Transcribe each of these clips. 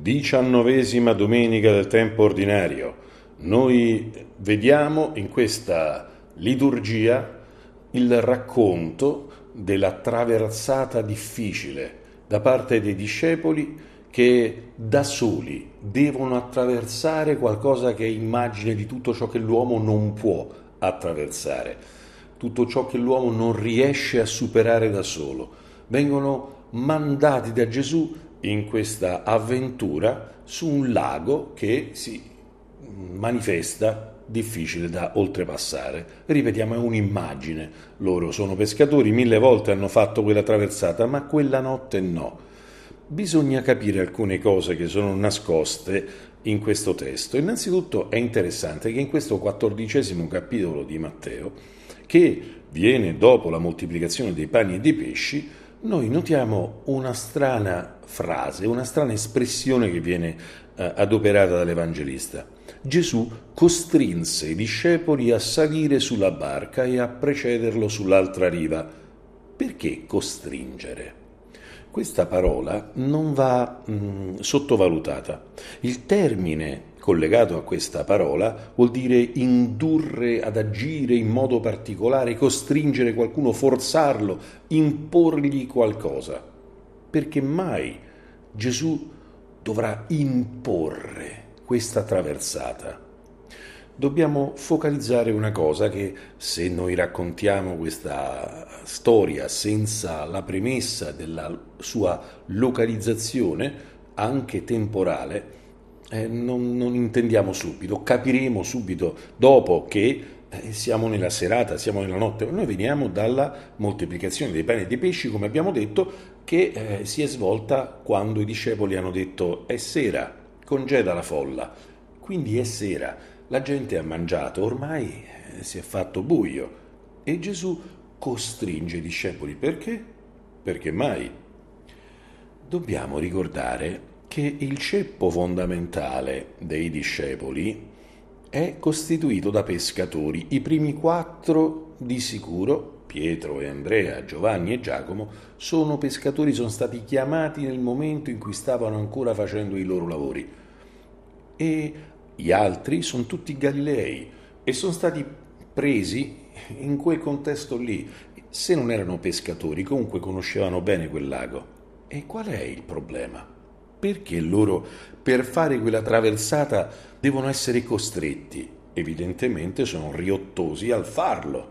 19ª domenica del tempo ordinario. Noi vediamo in questa liturgia il racconto della traversata difficile da parte dei discepoli che da soli devono attraversare qualcosa che è immagine di tutto ciò che l'uomo non può attraversare, tutto ciò che l'uomo non riesce a superare da solo. Vengono mandati da Gesù in questa avventura su un lago che si manifesta difficile da oltrepassare. Ripetiamo, è un'immagine. Loro sono pescatori, 1000 volte hanno fatto quella traversata, ma quella notte no. Bisogna capire alcune cose che sono nascoste in questo testo. Innanzitutto è interessante che in questo 14° capitolo di Matteo, che viene dopo la moltiplicazione dei pani e dei pesci, noi notiamo una strana frase, una strana espressione che viene adoperata dall'Evangelista. Gesù costrinse i discepoli a salire sulla barca e a precederlo sull'altra riva. Perché costringere? Questa parola non va sottovalutata. Il termine collegato a questa parola vuol dire indurre ad agire in modo particolare, costringere qualcuno, forzarlo, imporgli qualcosa. Perché mai Gesù dovrà imporre questa traversata? Dobbiamo focalizzare una cosa che, se noi raccontiamo questa storia senza la premessa della sua localizzazione, anche temporale, non intendiamo subito, capiremo subito dopo che siamo nella serata, siamo nella notte. Noi veniamo dalla moltiplicazione dei pani e dei pesci, come abbiamo detto, che si è svolta quando i discepoli hanno detto è sera, congeda la folla, quindi è sera. La gente ha mangiato, ormai si è fatto buio e Gesù costringe i discepoli. Perché? Perché mai? Dobbiamo ricordare che il ceppo fondamentale dei discepoli è costituito da pescatori. I primi 4 di sicuro, Pietro e Andrea, Giovanni e Giacomo, sono pescatori, sono stati chiamati nel momento in cui stavano ancora facendo i loro lavori. E gli altri sono tutti Galilei e sono stati presi in quel contesto lì. Se non erano pescatori, comunque conoscevano bene quel lago. E qual è il problema? Perché loro, per fare quella traversata, devono essere costretti? Evidentemente sono riottosi al farlo.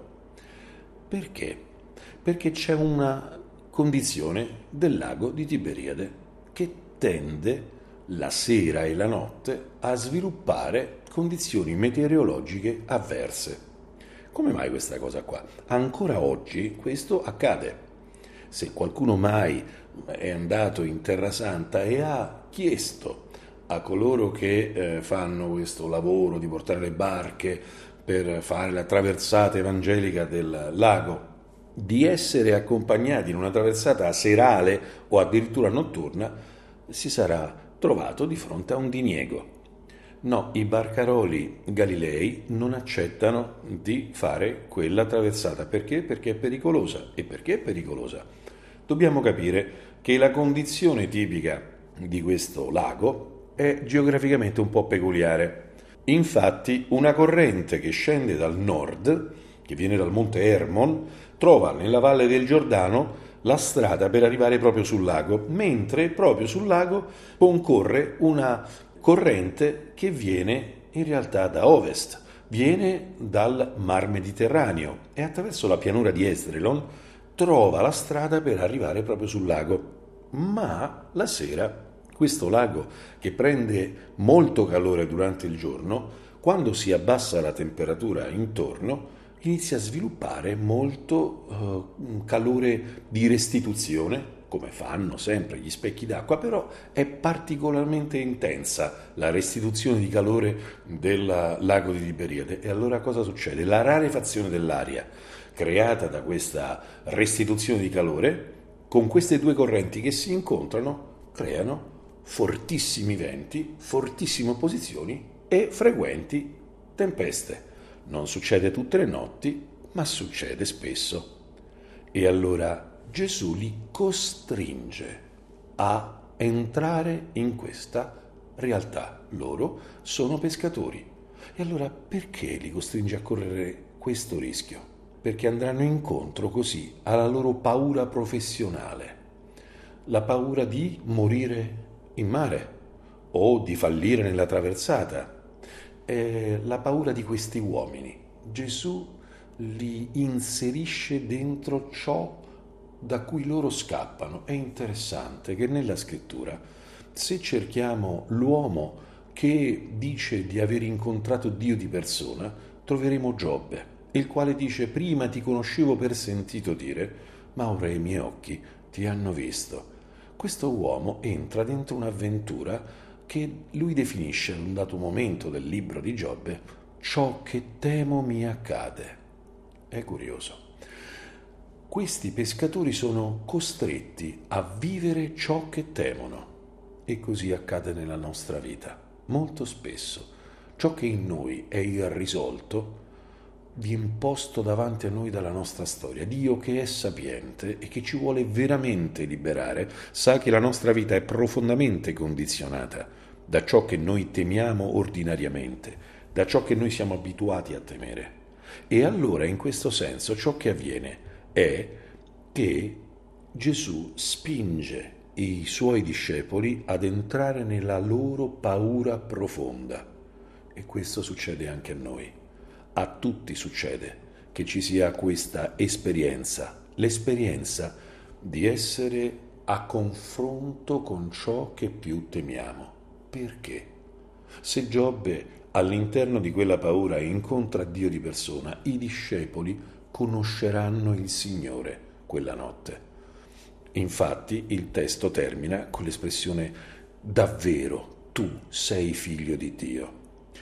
Perché? Perché c'è una condizione del lago di Tiberiade che tende la sera e la notte a sviluppare condizioni meteorologiche avverse. Come mai questa cosa qua? Ancora oggi questo accade. Se qualcuno mai è andato in Terra Santa e ha chiesto a coloro che fanno questo lavoro di portare le barche per fare la traversata evangelica del lago, di essere accompagnati in una traversata serale o addirittura notturna, si sarà trovato di fronte a un diniego. No, i barcaroli galilei non accettano di fare quella traversata. Perché? Perché è pericolosa. E perché è pericolosa? Dobbiamo capire che la condizione tipica di questo lago è geograficamente un po' peculiare. Infatti, una corrente che scende dal nord, che viene dal monte Hermon, trova nella valle del Giordano la strada per arrivare proprio sul lago, mentre proprio sul lago concorre una corrente che viene in realtà da ovest, viene dal Mar Mediterraneo e attraverso la pianura di Esdraelon trova la strada per arrivare proprio sul lago. Ma la sera questo lago, che prende molto calore durante il giorno, quando si abbassa la temperatura intorno, inizia a sviluppare molto calore di restituzione, come fanno sempre gli specchi d'acqua, però è particolarmente intensa la restituzione di calore del lago di Tiberiade. E allora cosa succede? La rarefazione dell'aria creata da questa restituzione di calore, con queste due correnti che si incontrano, creano fortissimi venti, fortissime opposizioni e frequenti tempeste. Non succede tutte le notti, ma succede spesso. E allora Gesù li costringe a entrare in questa realtà loro sono pescatori. E allora perché li costringe a correre questo rischio? Perché andranno incontro così alla loro paura professionale, la paura di morire in mare o di fallire nella traversata, la paura di questi uomini. Gesù li inserisce dentro ciò da cui loro scappano. È interessante che nella scrittura, se cerchiamo l'uomo che dice di aver incontrato Dio di persona, troveremo Giobbe, il quale dice: prima ti conoscevo per sentito dire, ma ora i miei occhi ti hanno visto. Questo uomo entra dentro un'avventura che lui definisce in un dato momento del libro di Giobbe: ciò che temo mi accade. È curioso. Questi pescatori sono costretti a vivere ciò che temono, e così accade nella nostra vita. Molto spesso ciò che in noi è irrisolto viene posto davanti a noi dalla nostra storia. Dio, che è sapiente e che ci vuole veramente liberare, sa che la nostra vita è profondamente condizionata da ciò che noi temiamo ordinariamente, da ciò che noi siamo abituati a temere. E allora, in questo senso, ciò che avviene è che Gesù spinge i suoi discepoli ad entrare nella loro paura profonda. E questo succede anche a noi. A tutti succede che ci sia questa esperienza, l'esperienza di essere a confronto con ciò che più temiamo. Perché? Se Giobbe all'interno di quella paura incontra Dio di persona, i discepoli conosceranno il Signore quella notte. Infatti il testo termina con l'espressione: davvero tu sei figlio di Dio.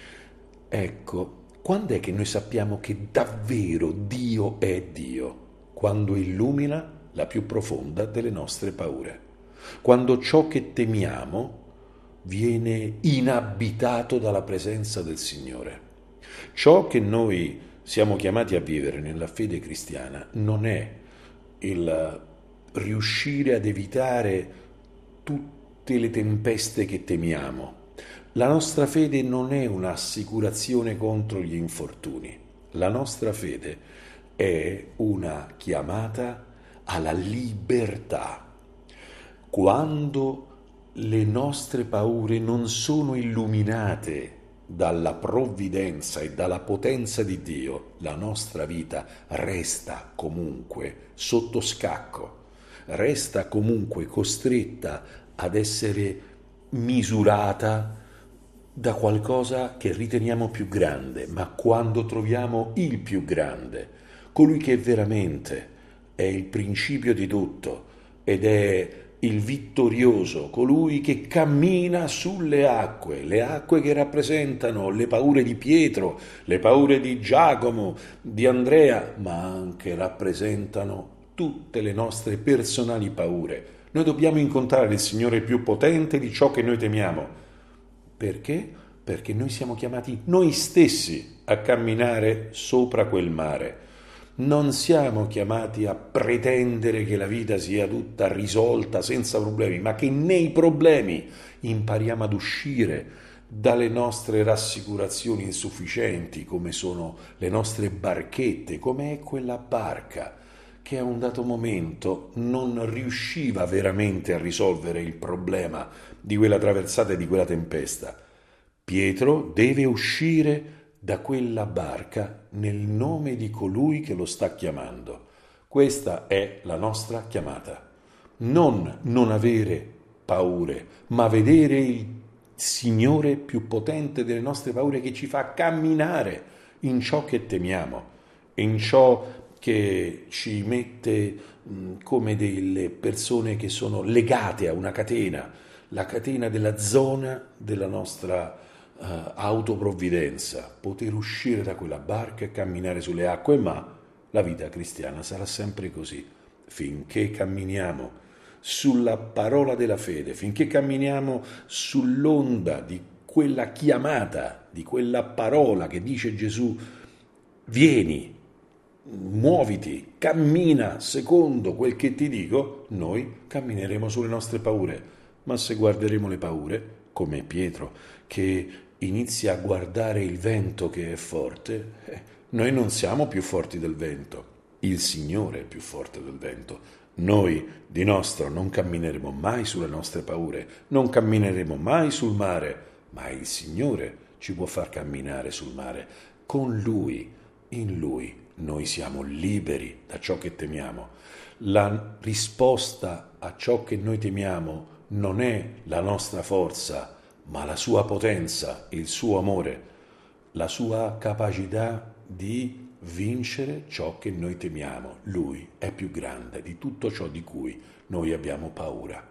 Ecco, quando è che noi sappiamo che davvero Dio è Dio? Quando illumina la più profonda delle nostre paure. Quando ciò che temiamo viene inabitato dalla presenza del Signore. Ciò che noi siamo chiamati a vivere nella fede cristiana non è il riuscire ad evitare tutte le tempeste che temiamo. La nostra fede non è un'assicurazione contro gli infortuni. La nostra fede è una chiamata alla libertà. Quando le nostre paure non sono illuminate dalla provvidenza e dalla potenza di Dio, la nostra vita resta comunque sotto scacco, resta comunque costretta ad essere misurata da qualcosa che riteniamo più grande. Ma quando troviamo il più grande, colui che veramente è il principio di tutto ed è il vittorioso, colui che cammina sulle acque, le acque che rappresentano le paure di Pietro, le paure di Giacomo, di Andrea, ma anche rappresentano tutte le nostre personali paure. Noi dobbiamo incontrare il Signore più potente di ciò che noi temiamo. Perché? Perché noi siamo chiamati noi stessi a camminare sopra quel mare. Non siamo chiamati a pretendere che la vita sia tutta risolta senza problemi, ma che nei problemi impariamo ad uscire dalle nostre rassicurazioni insufficienti, come sono le nostre barchette, come è quella barca che a un dato momento non riusciva veramente a risolvere il problema di quella traversata e di quella tempesta. Pietro deve uscire da quella barca nel nome di colui che lo sta chiamando. Questa è la nostra chiamata. Non avere paure, ma vedere il Signore più potente delle nostre paure, che ci fa camminare in ciò che temiamo, in ciò che ci mette come delle persone che sono legate a una catena, la catena della zona della nostra autoprovvidenza, poter uscire da quella barca e camminare sulle acque. Ma la vita cristiana sarà sempre così, finché camminiamo sulla parola della fede, finché camminiamo sull'onda di quella chiamata, di quella parola che dice Gesù: vieni, muoviti, cammina secondo quel che ti dico, noi cammineremo sulle nostre paure. Ma se guarderemo le paure, come Pietro, che inizia a guardare il vento che è forte, noi non siamo più forti del vento, il Signore è più forte del vento. Noi di nostro non cammineremo mai sulle nostre paure, non cammineremo mai sul mare, ma il Signore ci può far camminare sul mare. Con Lui, in Lui, noi siamo liberi da ciò che temiamo. La risposta a ciò che noi temiamo non è la nostra forza, ma la sua potenza, il suo amore, la sua capacità di vincere ciò che noi temiamo. Lui è più grande di tutto ciò di cui noi abbiamo paura.